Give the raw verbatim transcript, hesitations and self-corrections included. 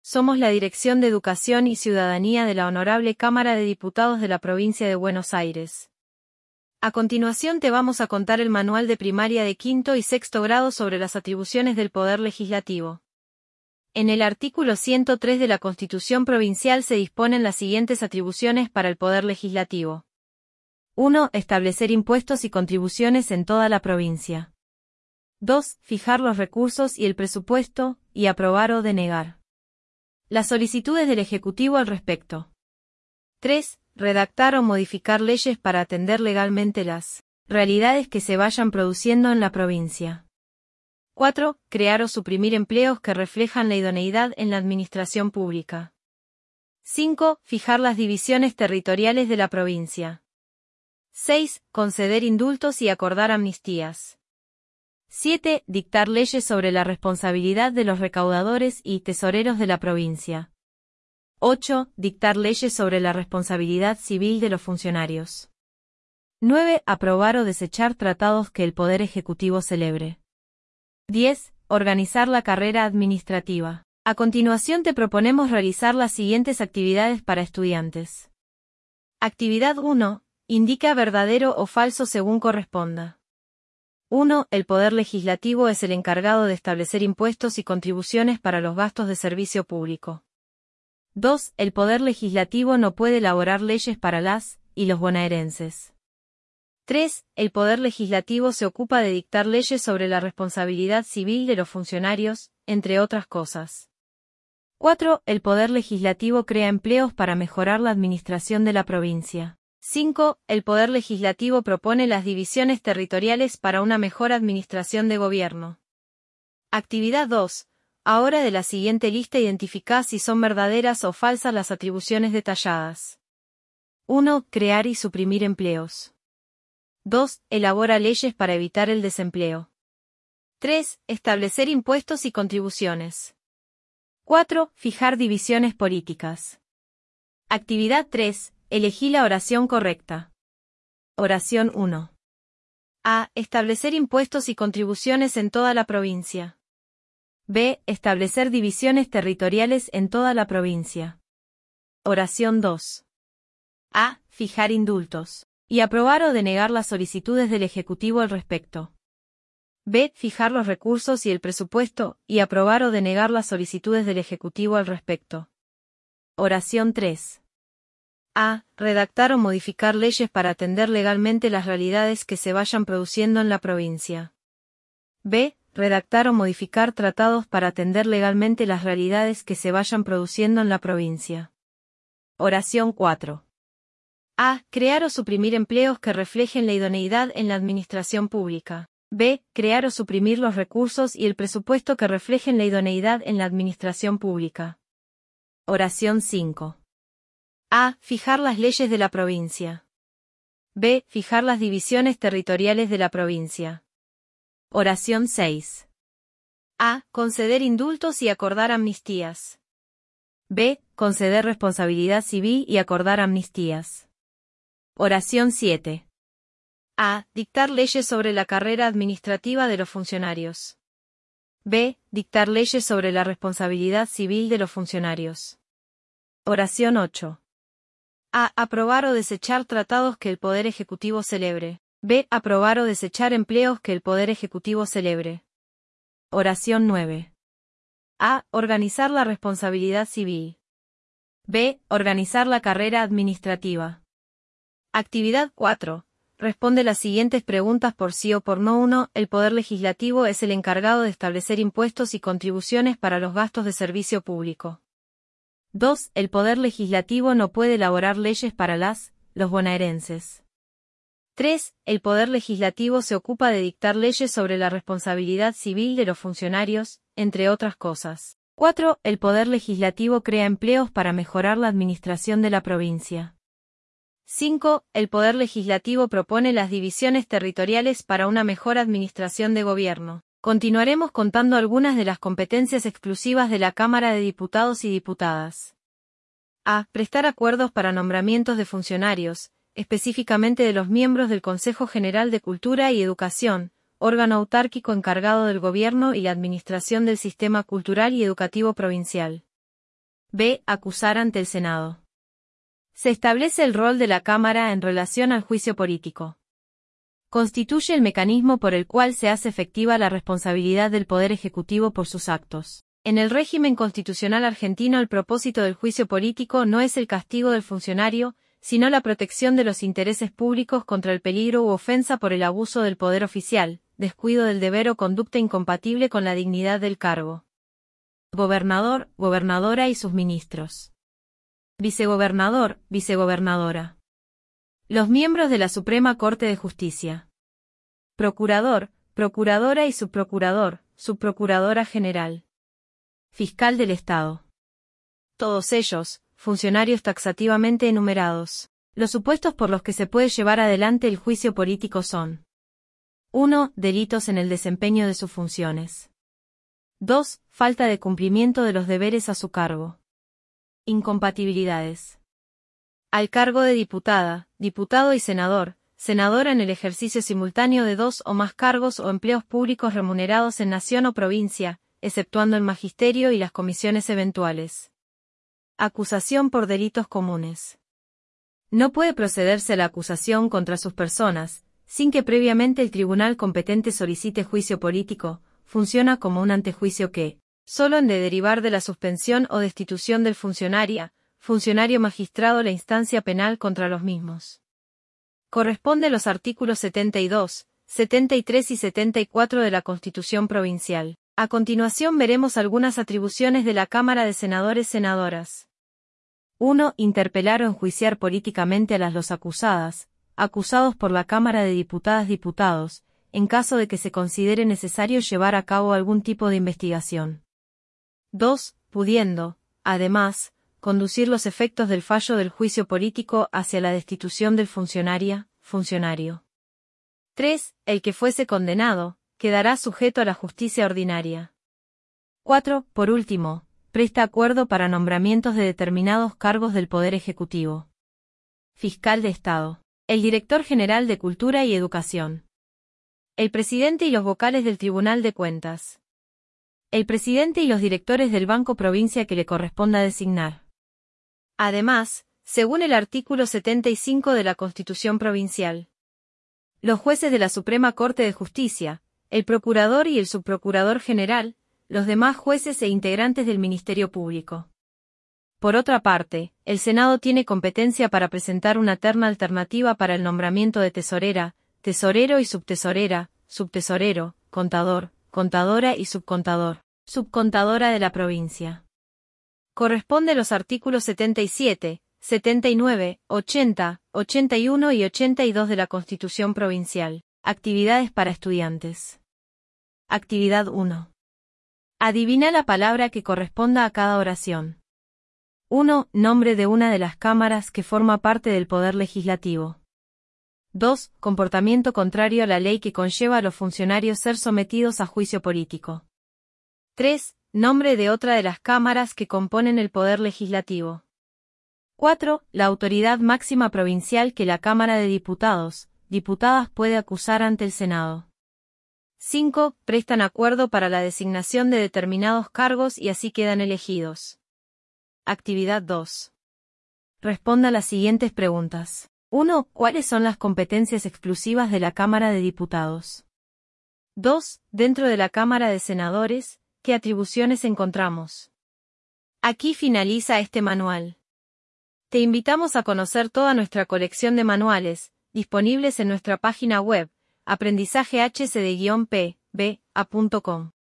Somos la Dirección de Educación y Ciudadanía de la Honorable Cámara de Diputados de la Provincia de Buenos Aires. A continuación te vamos a contar el manual de primaria de quinto y sexto grado sobre las atribuciones del Poder Legislativo. En el artículo ciento tres de la Constitución Provincial se disponen las siguientes atribuciones para el Poder Legislativo. uno. Establecer impuestos y contribuciones en toda la provincia. dos. Fijar los recursos y el presupuesto, y aprobar o denegar las solicitudes del Ejecutivo al respecto. tres. Redactar o modificar leyes para atender legalmente las realidades que se vayan produciendo en la provincia. cuatro. Crear o suprimir empleos que reflejan la idoneidad en la administración pública. cinco. Fijar las divisiones territoriales de la provincia. seis. Conceder indultos y acordar amnistías. siete. Dictar leyes sobre la responsabilidad de los recaudadores y tesoreros de la provincia. ocho. Dictar leyes sobre la responsabilidad civil de los funcionarios. nueve. Aprobar o desechar tratados que el Poder Ejecutivo celebre. diez. Organizar la carrera administrativa. A continuación te proponemos realizar las siguientes actividades para estudiantes. Actividad uno. Indica verdadero o falso según corresponda. uno. El Poder Legislativo es el encargado de establecer impuestos y contribuciones para los gastos de servicio público. dos. El Poder Legislativo no puede elaborar leyes para las y los bonaerenses. tres. El Poder Legislativo se ocupa de dictar leyes sobre la responsabilidad civil de los funcionarios, entre otras cosas. cuatro. El Poder Legislativo crea empleos para mejorar la administración de la provincia. cinco. El Poder Legislativo propone las divisiones territoriales para una mejor administración de gobierno. Actividad dos. Ahora de la siguiente lista identificá si son verdaderas o falsas las atribuciones detalladas. uno. Crear y suprimir empleos. dos. Elabora leyes para evitar el desempleo. tres. Establecer impuestos y contribuciones. cuatro. Fijar divisiones políticas. Actividad tres. Elegí la oración correcta. Oración uno. A. Establecer impuestos y contribuciones en toda la provincia. B. Establecer divisiones territoriales en toda la provincia. Oración dos. A. Fijar indultos. Y aprobar o denegar las solicitudes del Ejecutivo al respecto. B. Fijar los recursos y el presupuesto, y aprobar o denegar las solicitudes del Ejecutivo al respecto. Oración tres. A. Redactar o modificar leyes para atender legalmente las realidades que se vayan produciendo en la provincia. B. Redactar o modificar tratados para atender legalmente las realidades que se vayan produciendo en la provincia. Oración cuatro. A. Crear o suprimir empleos que reflejen la idoneidad en la administración pública. B. Crear o suprimir los recursos y el presupuesto que reflejen la idoneidad en la administración pública. Oración cinco. A. Fijar las leyes de la provincia. B. Fijar las divisiones territoriales de la provincia. Oración seis. A. Conceder indultos y acordar amnistías. B. Conceder responsabilidad civil y acordar amnistías. Oración siete. A. Dictar leyes sobre la carrera administrativa de los funcionarios. B. Dictar leyes sobre la responsabilidad civil de los funcionarios. Oración ocho. A. Aprobar o desechar tratados que el Poder Ejecutivo celebre. B. Aprobar o desechar empleos que el Poder Ejecutivo celebre. Oración nueve. A. Organizar la responsabilidad civil. B. Organizar la carrera administrativa. Actividad cuatro. Responde las siguientes preguntas por sí o por no. uno. El Poder Legislativo es el encargado de establecer impuestos y contribuciones para los gastos de servicio público. dos. El Poder Legislativo no puede elaborar leyes para las, los bonaerenses. tres. El Poder Legislativo se ocupa de dictar leyes sobre la responsabilidad civil de los funcionarios, entre otras cosas. cuatro. El Poder Legislativo crea empleos para mejorar la administración de la provincia. cinco. El Poder Legislativo propone las divisiones territoriales para una mejor administración de gobierno. Continuaremos contando algunas de las competencias exclusivas de la Cámara de Diputados y Diputadas. A. Prestar acuerdos para nombramientos de funcionarios, específicamente de los miembros del Consejo General de Cultura y Educación, órgano autárquico encargado del gobierno y la administración del sistema cultural y educativo provincial. B. Acusar ante el Senado. Se establece el rol de la Cámara en relación al juicio político. Constituye el mecanismo por el cual se hace efectiva la responsabilidad del Poder Ejecutivo por sus actos. En el régimen constitucional argentino el propósito del juicio político no es el castigo del funcionario, sino la protección de los intereses públicos contra el peligro u ofensa por el abuso del poder oficial, descuido del deber o conducta incompatible con la dignidad del cargo. Gobernador, gobernadora y sus ministros. Vicegobernador, vicegobernadora. Los miembros de la Suprema Corte de Justicia. Procurador, procuradora y subprocurador, subprocuradora general. Fiscal del Estado. Todos ellos, funcionarios taxativamente enumerados. Los supuestos por los que se puede llevar adelante el juicio político son: uno. Delitos en el desempeño de sus funciones. dos. Falta de cumplimiento de los deberes a su cargo. Incompatibilidades. Al cargo de diputada, diputado y senador, senadora en el ejercicio simultáneo de dos o más cargos o empleos públicos remunerados en nación o provincia, exceptuando el magisterio y las comisiones eventuales. Acusación por delitos comunes. No puede procederse a la acusación contra sus personas, sin que previamente el tribunal competente solicite juicio político. Funciona como un antejuicio que, solo en de derivar de la suspensión o destitución del funcionaria, funcionario magistrado la instancia penal contra los mismos. Corresponde a los artículos setenta y dos, setenta y tres y setenta y cuatro de la Constitución Provincial. A continuación veremos algunas atribuciones de la Cámara de Senadores-Senadoras. uno. Interpelar o enjuiciar políticamente a las los acusadas, acusados por la Cámara de Diputadas-Diputados, en caso de que se considere necesario llevar a cabo algún tipo de investigación. dos. Pudiendo, además, conducir los efectos del fallo del juicio político hacia la destitución del funcionaria, funcionario. tres. El que fuese condenado, quedará sujeto a la justicia ordinaria. cuatro. Por último, presta acuerdo para nombramientos de determinados cargos del Poder Ejecutivo. Fiscal de Estado. El Director General de Cultura y Educación. El presidente y los vocales del Tribunal de Cuentas. El presidente y los directores del Banco Provincia que le corresponda designar. Además, según el artículo setenta y cinco de la Constitución Provincial, los jueces de la Suprema Corte de Justicia, el procurador y el subprocurador general, los demás jueces e integrantes del Ministerio Público. Por otra parte, el Senado tiene competencia para presentar una terna alternativa para el nombramiento de tesorera, tesorero y subtesorera, subtesorero, contador, contadora y subcontador, subcontadora de la provincia. Corresponde a los artículos setenta y siete, setenta y nueve, ochenta, ochenta y uno y ochenta y dos de la Constitución Provincial. Actividades para estudiantes. Actividad uno. Adivina la palabra que corresponda a cada oración. uno. Nombre de una de las cámaras que forma parte del Poder Legislativo. dos. Comportamiento contrario a la ley que conlleva a los funcionarios ser sometidos a juicio político. tres. Nombre de otra de las cámaras que componen el Poder Legislativo. cuatro. La autoridad máxima provincial que la Cámara de Diputados, Diputadas puede acusar ante el Senado. cinco. Prestan acuerdo para la designación de determinados cargos y así quedan elegidos. Actividad dos. Responda a las siguientes preguntas. uno. ¿Cuáles son las competencias exclusivas de la Cámara de Diputados? dos. Dentro de la Cámara de Senadores, ¿qué atribuciones encontramos? Aquí finaliza este manual. Te invitamos a conocer toda nuestra colección de manuales, disponibles en nuestra página web, aprendizaje h c d p b a punto com.